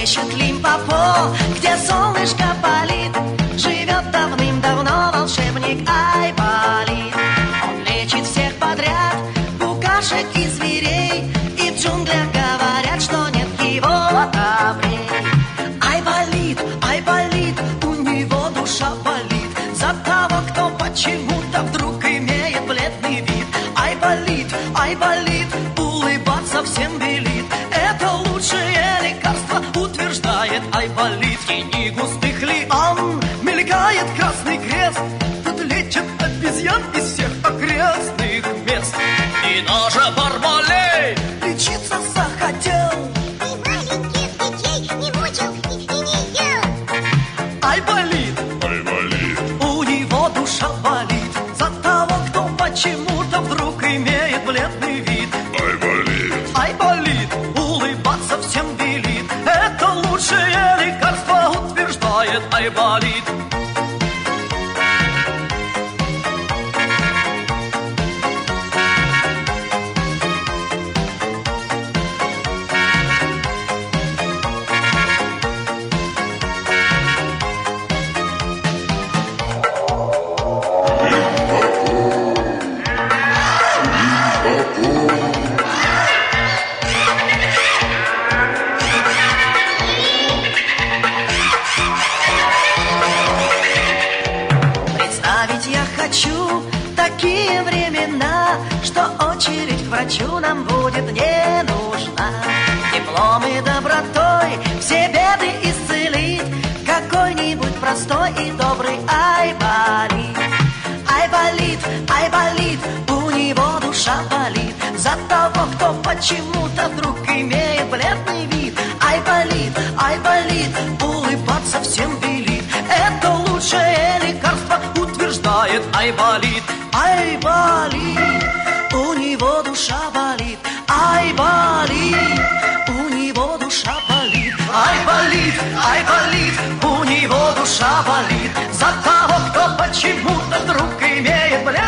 ищет Лимпопо, где солнышко палит. Живет давным-давно волшебник Айболит. Он лечит всех подряд, букашек и зверей, и в джунглях говорят, что нет его добрей. Айболит, Айболит, у него душа болит за того, кто почему-то вдруг имеет бледный вид. Айболит, Айболит, улыбаться всем велит. Это лучшее лекарство, утверждает Айболит. В тени густых лиан мелькает красный крест. Тут лечат обезьян из всех окрестных мест. И даже Бармалей лечиться захотел. И маленьких детей не мучил и не ел. Айболит, Айболит, у него душа болит за того, кто почему-то вдруг имеет бледный вид. Айболит, Айболит, улыбаться всем велит. Это лучшее лекарство, утверждает Айболит. Представить я хочу такие времена, что очередь к врачу нам будет не нужна. Теплом и добротой все беды исцелит какой-нибудь простой и добрый Айболит. Айболит, Айболит, у него душа болит за того, кто почему-то вдруг имеет бледный вид. Айболит, Айболит, улыбаться всем велит. Это лучшее лекарство, утверждает Айболит. Айболит, у него душа болит. Айболит, у него душа болит. Айболит, Айболит, у него душа болит за того, кто почему-то вдруг имеет бледный